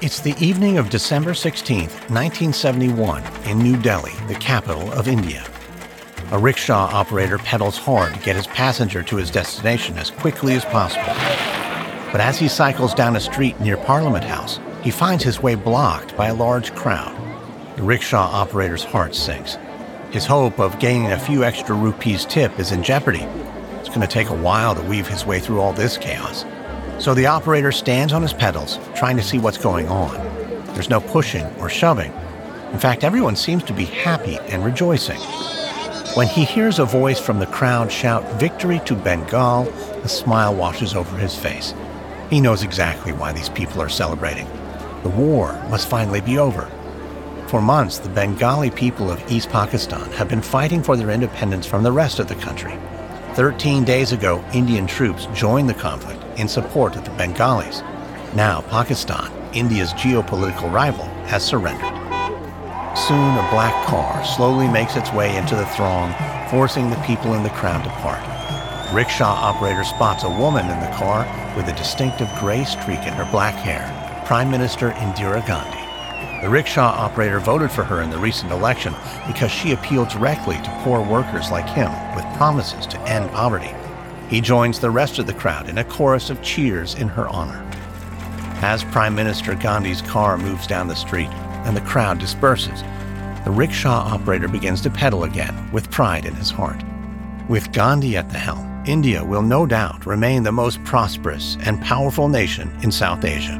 It's the evening of December 16, 1971, in New Delhi, the capital of India. A rickshaw operator pedals hard to get his passenger to his destination as quickly as possible. But as he cycles down a street near Parliament House, he finds his way blocked by a large crowd. The rickshaw operator's heart sinks. His hope of gaining a few extra rupees tip is in jeopardy. It's going to take a while to weave his way through all this chaos. So the operator stands on his pedals, trying to see what's going on. There's no pushing or shoving. In fact, everyone seems to be happy and rejoicing. When he hears a voice from the crowd shout "Victory to Bengal," a smile washes over his face. He knows exactly why these people are celebrating. The war must finally be over. For months, the Bengali people of East Pakistan have been fighting for their independence from the rest of the country. 13 days ago, Indian troops joined the conflict in support of the Bengalis. Now, Pakistan, India's geopolitical rival, has surrendered. Soon, a black car slowly makes its way into the throng, forcing the people in the crowd to part. The rickshaw operator spots a woman in the car with a distinctive gray streak in her black hair, Prime Minister Indira Gandhi. The rickshaw operator voted for her in the recent election because she appealed directly to poor workers like him with promises to end poverty. He joins the rest of the crowd in a chorus of cheers in her honor. As Prime Minister Gandhi's car moves down the street and the crowd disperses, the rickshaw operator begins to pedal again with pride in his heart. With Gandhi at the helm, India will no doubt remain the most prosperous and powerful nation in South Asia.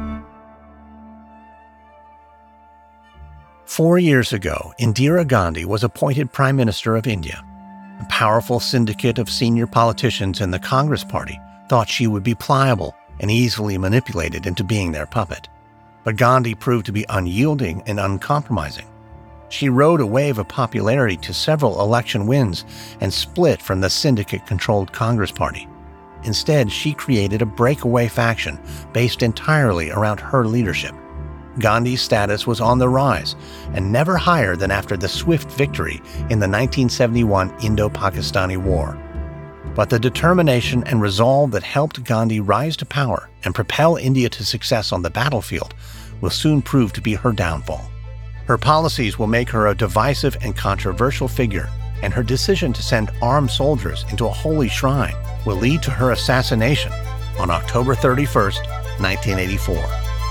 4 years ago, Indira Gandhi was appointed Prime Minister of India. A powerful syndicate of senior politicians in the Congress Party thought she would be pliable and easily manipulated into being their puppet. But Gandhi proved to be unyielding and uncompromising. She rode a wave of popularity to several election wins and split from the syndicate-controlled Congress Party. Instead, she created a breakaway faction based entirely around her leadership. Gandhi's status was on the rise and never higher than after the swift victory in the 1971 Indo-Pakistani War. But the determination and resolve that helped Gandhi rise to power and propel India to success on the battlefield will soon prove to be her downfall. Her policies will make her a divisive and controversial figure, and her decision to send armed soldiers into a holy shrine will lead to her assassination on October 31st, 1984.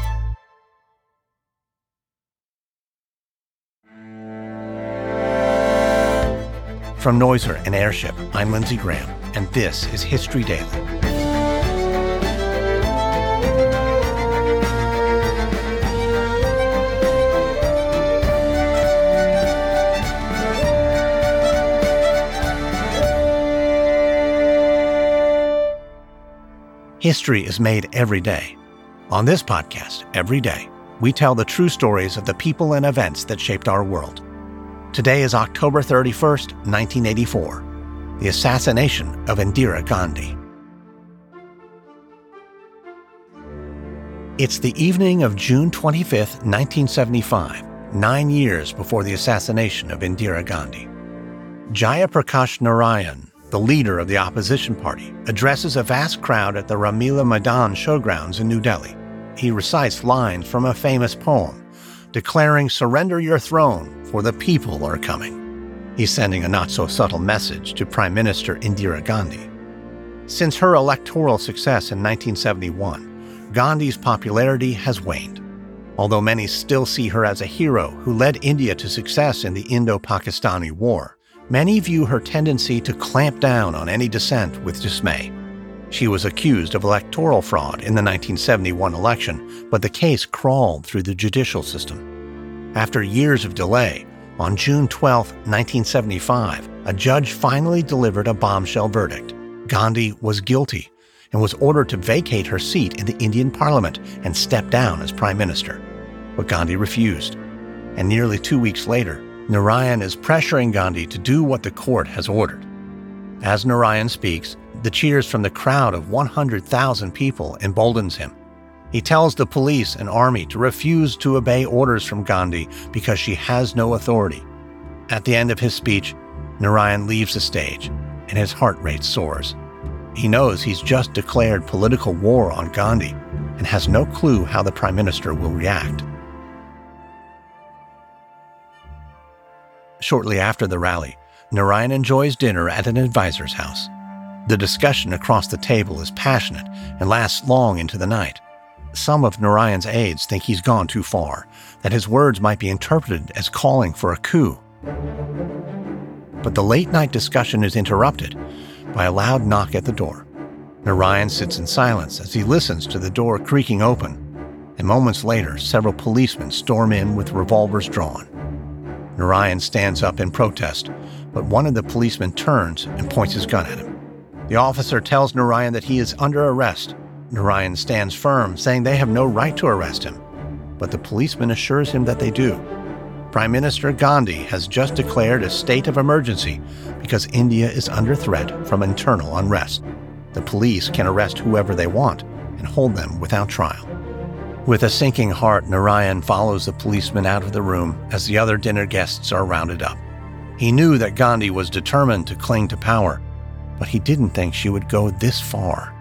From Noiser and Airship, I'm Lindsey Graham, and this is History Daily. History is made every day. On this podcast, every day, we tell the true stories of the people and events that shaped our world. Today is October 31st, 1984, the assassination of Indira Gandhi. It's the evening of June 25th, 1975, 9 years before the assassination of Indira Gandhi. Jaya Prakash Narayan, the leader of the opposition party, addresses a vast crowd at the Ramlila Maidan showgrounds in New Delhi. He recites lines from a famous poem, declaring "Surrender your throne, for the people are coming." He's sending a not-so-subtle message to Prime Minister Indira Gandhi. Since her electoral success in 1971, Gandhi's popularity has waned. Although many still see her as a hero who led India to success in the Indo-Pakistani War, many view her tendency to clamp down on any dissent with dismay. She was accused of electoral fraud in the 1971 election, but the case crawled through the judicial system. After years of delay, on June 12, 1975, a judge finally delivered a bombshell verdict. Gandhi was guilty and was ordered to vacate her seat in the Indian Parliament and step down as Prime Minister. But Gandhi refused. And nearly 2 weeks later, Narayan is pressuring Gandhi to do what the court has ordered. As Narayan speaks, the cheers from the crowd of 100,000 people emboldens him. He tells the police and army to refuse to obey orders from Gandhi because she has no authority. At the end of his speech, Narayan leaves the stage, and his heart rate soars. He knows he's just declared political war on Gandhi, and has no clue how the Prime Minister will react. Shortly after the rally, Narayan enjoys dinner at an advisor's house. The discussion across the table is passionate and lasts long into the night. Some of Narayan's aides think he's gone too far, that his words might be interpreted as calling for a coup. But the late-night discussion is interrupted by a loud knock at the door. Narayan sits in silence as he listens to the door creaking open, and moments later, several policemen storm in with revolvers drawn. Narayan stands up in protest, but one of the policemen turns and points his gun at him. The officer tells Narayan that he is under arrest. Narayan stands firm, saying they have no right to arrest him, but the policeman assures him that they do. Prime Minister Gandhi has just declared a state of emergency because India is under threat from internal unrest. The police can arrest whoever they want and hold them without trial. With a sinking heart, Narayan follows the policeman out of the room as the other dinner guests are rounded up. He knew that Gandhi was determined to cling to power, but he didn't think she would go this far.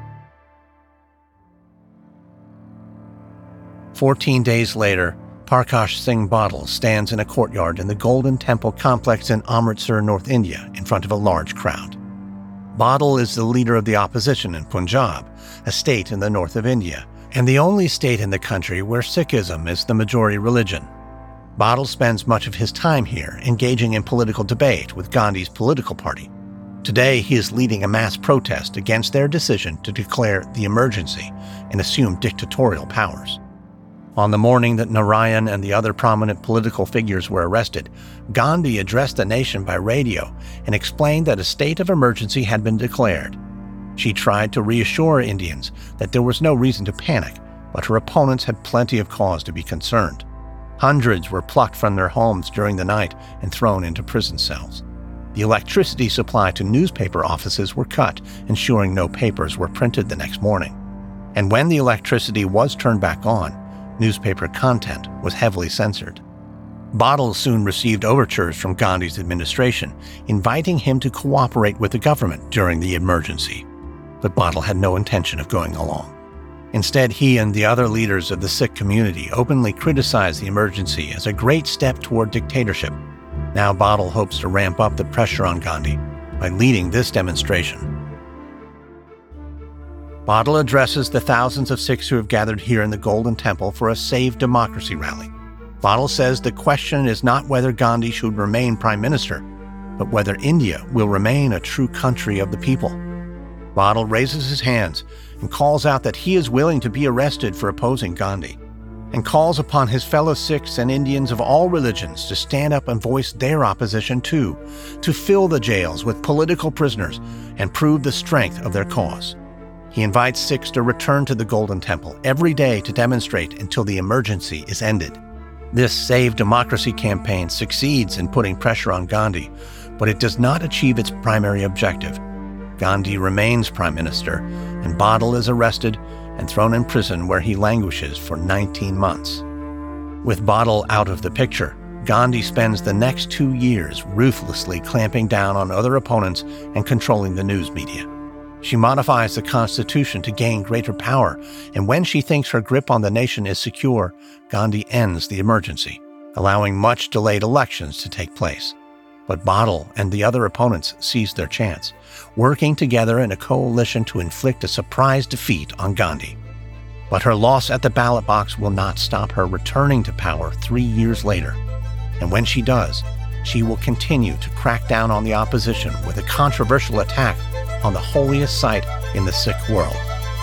14 days later, Parkash Singh Badal stands in a courtyard in the Golden Temple complex in Amritsar, North India, in front of a large crowd. Badal is the leader of the opposition in Punjab, a state in the north of India, and the only state in the country where Sikhism is the majority religion. Badal spends much of his time here, engaging in political debate with Gandhi's political party. Today, he is leading a mass protest against their decision to declare the emergency and assume dictatorial powers. On the morning that Narayan and the other prominent political figures were arrested, Gandhi addressed the nation by radio and explained that a state of emergency had been declared. She tried to reassure Indians that there was no reason to panic, but her opponents had plenty of cause to be concerned. Hundreds were plucked from their homes during the night and thrown into prison cells. The electricity supply to newspaper offices were cut, ensuring no papers were printed the next morning. And when the electricity was turned back on, newspaper content was heavily censored. Badal soon received overtures from Gandhi's administration, inviting him to cooperate with the government during the emergency. But Badal had no intention of going along. Instead, he and the other leaders of the Sikh community openly criticized the emergency as a great step toward dictatorship. Now Badal hopes to ramp up the pressure on Gandhi by leading this demonstration. Badal addresses the thousands of Sikhs who have gathered here in the Golden Temple for a Save Democracy rally. Badal says the question is not whether Gandhi should remain Prime Minister, but whether India will remain a true country of the people. Badal raises his hands and calls out that he is willing to be arrested for opposing Gandhi, and calls upon his fellow Sikhs and Indians of all religions to stand up and voice their opposition too, to fill the jails with political prisoners and prove the strength of their cause. He invites Sikhs to return to the Golden Temple every day to demonstrate until the emergency is ended. This Save Democracy campaign succeeds in putting pressure on Gandhi, but it does not achieve its primary objective. Gandhi remains Prime Minister, and Badal is arrested and thrown in prison where he languishes for 19 months. With Badal out of the picture, Gandhi spends the next 2 years ruthlessly clamping down on other opponents and controlling the news media. She modifies the Constitution to gain greater power, and when she thinks her grip on the nation is secure, Gandhi ends the emergency, allowing much delayed elections to take place. But Badal and the other opponents seized their chance, working together in a coalition to inflict a surprise defeat on Gandhi. But her loss at the ballot box will not stop her returning to power 3 years later. And when she does, she will continue to crack down on the opposition with a controversial attack on the holiest site in the Sikh world.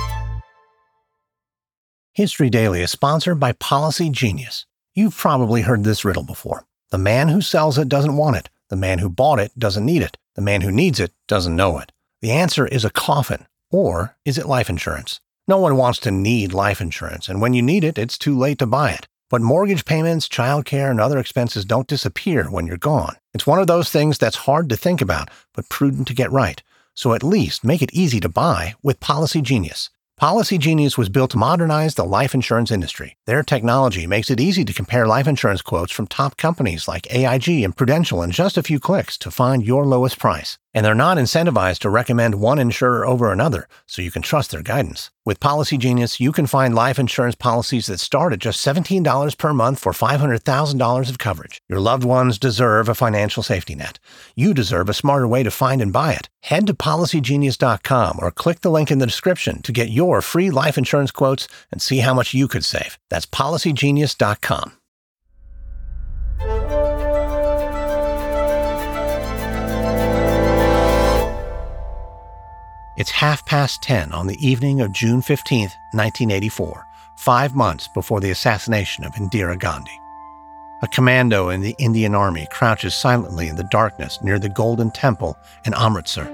History Daily is sponsored by Policy Genius. You've probably heard this riddle before. The man who sells it doesn't want it. The man who bought it doesn't need it. The man who needs it doesn't know it. The answer is a coffin. Or is it life insurance? No one wants to need life insurance, and when you need it, it's too late to buy it. But mortgage payments, childcare, and other expenses don't disappear when you're gone. It's one of those things that's hard to think about, but prudent to get right. So at least make it easy to buy with Policy Genius. Policy Genius was built to modernize the life insurance industry. Their technology makes it easy to compare life insurance quotes from top companies like AIG and Prudential in just a few clicks to find your lowest price. And they're not incentivized to recommend one insurer over another, so you can trust their guidance. With Policy Genius, you can find life insurance policies that start at just $17 per month for $500,000 of coverage. Your loved ones deserve a financial safety net. You deserve a smarter way to find and buy it. Head to PolicyGenius.com or click the link in the description to get your free life insurance quotes and see how much you could save. That's PolicyGenius.com. It's 10:30 on the evening of June 15, 1984, 5 months before the assassination of Indira Gandhi. A commando in the Indian Army crouches silently in the darkness near the Golden Temple in Amritsar.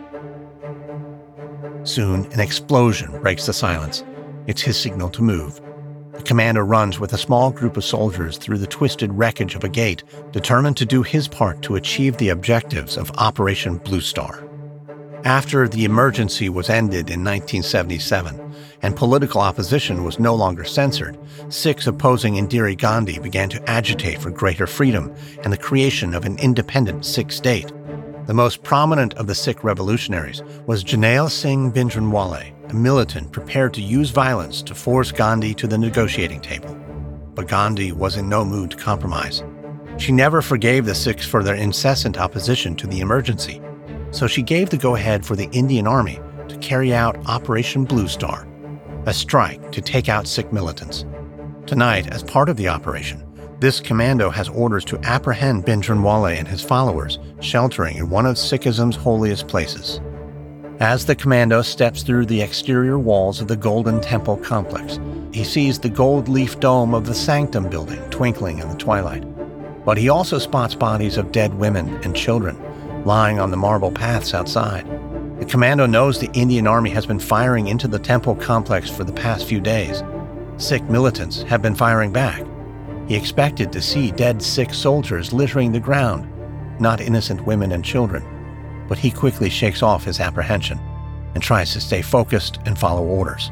Soon, an explosion breaks the silence. It's his signal to move. The commando runs with a small group of soldiers through the twisted wreckage of a gate, determined to do his part to achieve the objectives of Operation Blue Star. After the emergency was ended in 1977 and political opposition was no longer censored, Sikhs opposing Indira Gandhi began to agitate for greater freedom and the creation of an independent Sikh state. The most prominent of the Sikh revolutionaries was Jarnail Singh Bhindranwale, a militant prepared to use violence to force Gandhi to the negotiating table. But Gandhi was in no mood to compromise. She never forgave the Sikhs for their incessant opposition to the emergency. So she gave the go-ahead for the Indian Army to carry out Operation Blue Star, a strike to take out Sikh militants. Tonight, as part of the operation, this commando has orders to apprehend Bhindranwale and his followers, sheltering in one of Sikhism's holiest places. As the commando steps through the exterior walls of the Golden Temple complex, he sees the gold leaf dome of the Sanctum building twinkling in the twilight. But he also spots bodies of dead women and children lying on the marble paths outside. The commando knows the Indian Army has been firing into the temple complex for the past few days. Sikh militants have been firing back. He expected to see dead Sikh soldiers littering the ground, not innocent women and children. But he quickly shakes off his apprehension and tries to stay focused and follow orders.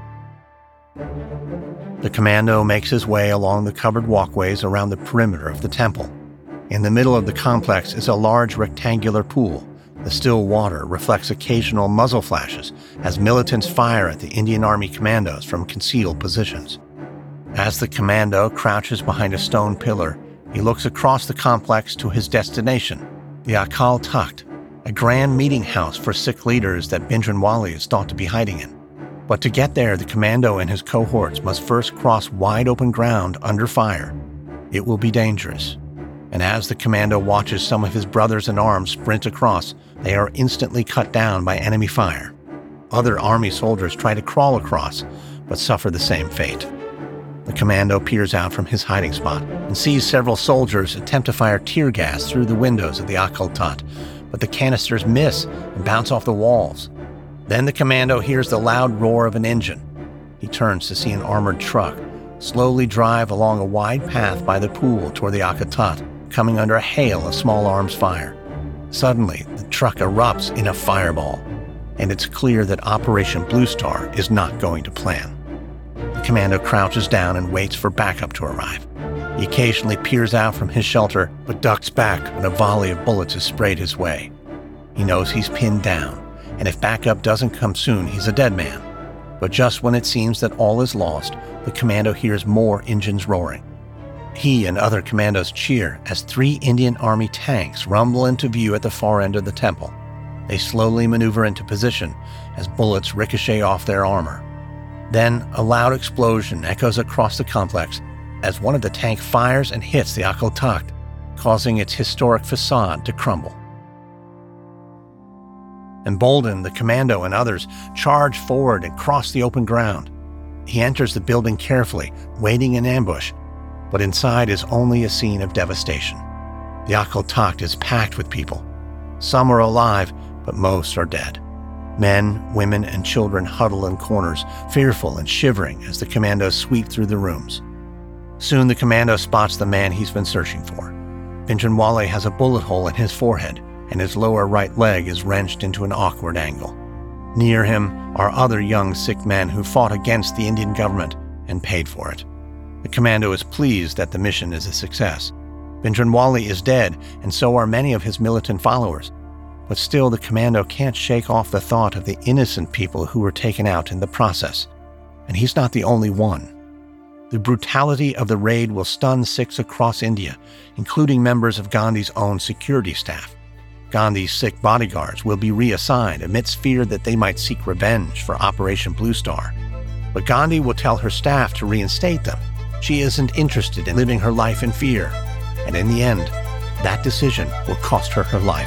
The commando makes his way along the covered walkways around the perimeter of the temple. In the middle of the complex is a large rectangular pool. The still water reflects occasional muzzle flashes as militants fire at the Indian Army commandos from concealed positions. As the commando crouches behind a stone pillar, he looks across the complex to his destination, the Akal Takht, a grand meeting house for Sikh leaders that Bhindranwale is thought to be hiding in. But to get there, the commando and his cohorts must first cross wide open ground under fire. It will be dangerous. And as the commando watches some of his brothers in arms sprint across, they are instantly cut down by enemy fire. Other army soldiers try to crawl across, but suffer the same fate. The commando peers out from his hiding spot and sees several soldiers attempt to fire tear gas through the windows of the Akal Takht, but the canisters miss and bounce off the walls. Then the commando hears the loud roar of an engine. He turns to see an armored truck slowly drive along a wide path by the pool toward the Akal Takht, coming under a hail of small arms fire. Suddenly, the truck erupts in a fireball, and it's clear that Operation Blue Star is not going to plan. The commando crouches down and waits for backup to arrive. He occasionally peers out from his shelter, but ducks back when a volley of bullets is sprayed his way. He knows he's pinned down, and if backup doesn't come soon, he's a dead man. But just when it seems that all is lost, the commando hears more engines roaring. He and other commandos cheer as 3 Indian Army tanks rumble into view at the far end of the temple. They slowly maneuver into position as bullets ricochet off their armor. Then a loud explosion echoes across the complex as one of the tanks fires and hits the Akal Takht, causing its historic facade to crumble. Emboldened, the commando and others charge forward and cross the open ground. He enters the building carefully, waiting in ambush, but inside is only a scene of devastation. The Akal Takht is packed with people. Some are alive, but most are dead. Men, women, and children huddle in corners, fearful and shivering as the commandos sweep through the rooms. Soon the commando spots the man he's been searching for. Bhindranwale has a bullet hole in his forehead, and his lower right leg is wrenched into an awkward angle. Near him are other young Sikh men who fought against the Indian government and paid for it. The commando is pleased that the mission is a success. Bhindranwale is dead, and so are many of his militant followers. But still, the commando can't shake off the thought of the innocent people who were taken out in the process. And he's not the only one. The brutality of the raid will stun Sikhs across India, including members of Gandhi's own security staff. Gandhi's Sikh bodyguards will be reassigned amidst fear that they might seek revenge for Operation Blue Star. But Gandhi will tell her staff to reinstate them. She isn't interested in living her life in fear. And in the end, that decision will cost her her life.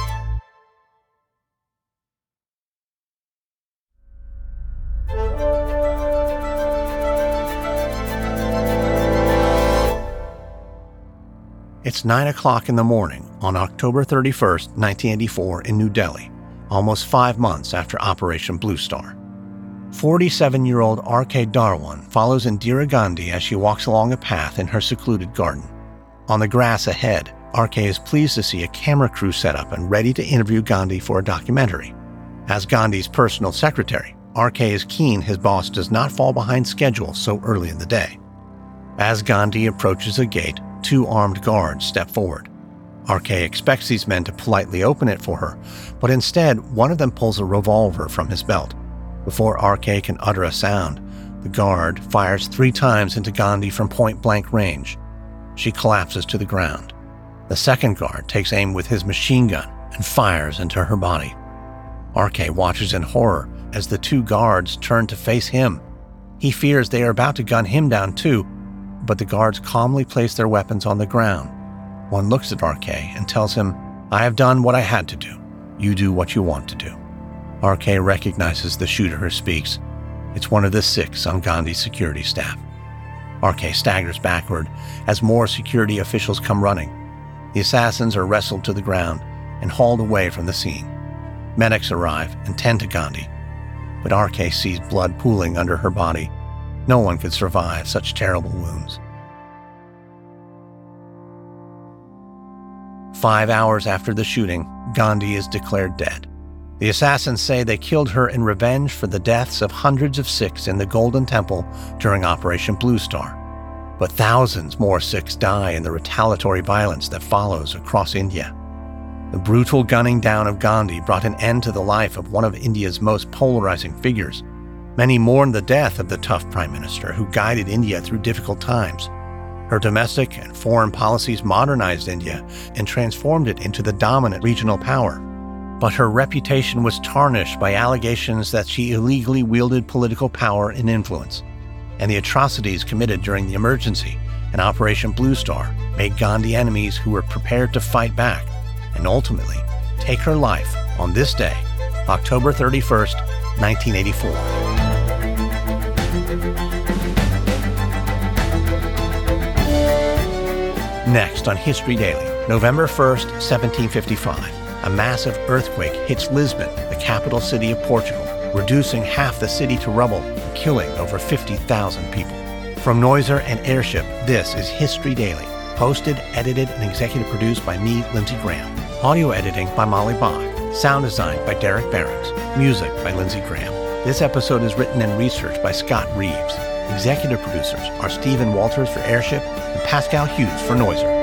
It's 9 o'clock in the morning on October 31st, 1984 in New Delhi, almost 5 months after Operation Blue Star. 47-year-old R.K. Darwan follows Indira Gandhi as she walks along a path in her secluded garden. On the grass ahead, R.K. is pleased to see a camera crew set up and ready to interview Gandhi for a documentary. As Gandhi's personal secretary, R.K. is keen his boss does not fall behind schedule so early in the day. As Gandhi approaches a gate, 2 armed guards step forward. R.K. expects these men to politely open it for her, but instead, one of them pulls a revolver from his belt. Before R.K. can utter a sound, the guard fires 3 times into Gandhi from point-blank range. She collapses to the ground. The second guard takes aim with his machine gun and fires into her body. R.K. watches in horror as the 2 guards turn to face him. He fears they are about to gun him down too, but the guards calmly place their weapons on the ground. One looks at R.K. and tells him, "I have done what I had to do. You do what you want to do." R.K. recognizes the shooter who speaks. It's one of the Sikhs on Gandhi's security staff. R.K. staggers backward as more security officials come running. The assassins are wrestled to the ground and hauled away from the scene. Medics arrive and tend to Gandhi, but R.K. sees blood pooling under her body. No one could survive such terrible wounds. 5 hours after the shooting, Gandhi is declared dead. The assassins say they killed her in revenge for the deaths of hundreds of Sikhs in the Golden Temple during Operation Blue Star. But thousands more Sikhs die in the retaliatory violence that follows across India. The brutal gunning down of Gandhi brought an end to the life of one of India's most polarizing figures. Many mourn the death of the tough prime minister who guided India through difficult times. Her domestic and foreign policies modernized India and transformed it into the dominant regional power. But her reputation was tarnished by allegations that she illegally wielded political power and influence. And the atrocities committed during the emergency and Operation Blue Star made Gandhi enemies who were prepared to fight back and ultimately take her life on this day, October 31st, 1984. Next on History Daily, November 1st, 1755, a massive earthquake hits Lisbon, the capital city of Portugal, reducing half the city to rubble and killing over 50,000 people. From Noiser and Airship, this is History Daily, hosted, edited, and executive produced by me, Lindsey Graham. Audio editing by Molly Bach. Sound design by Derek Behrens. Music by Lindsey Graham. This episode is written and researched by Scott Reeves. Executive producers are Stephen Walters for Airship and Pascal Hughes for Noiser.